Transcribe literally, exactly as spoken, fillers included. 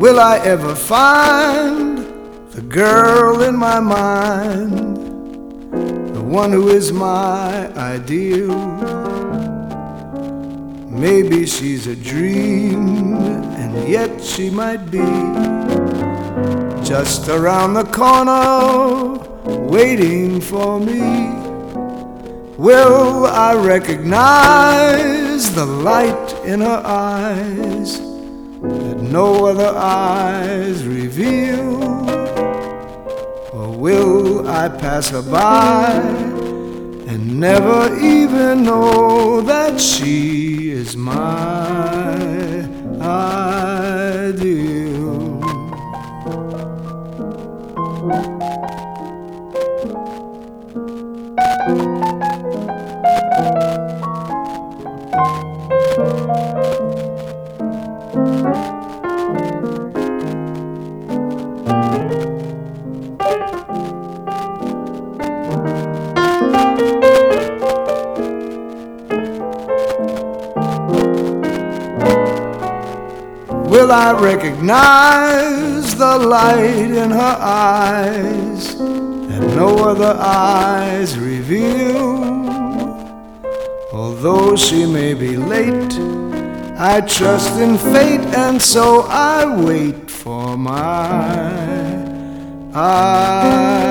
Will I ever find the girl in my mind, the one who is my ideal? Maybe she's a dream, and yet she might be just around the corner, waiting for me. Will I recognize the light in her eyes that no other eyes reveal? Or will I pass her by and never even know that she is my ideal? Will I recognize the light in her eyes that no other eyes reveal? Although she may be late, I trust in fate, and so I wait for my eyes.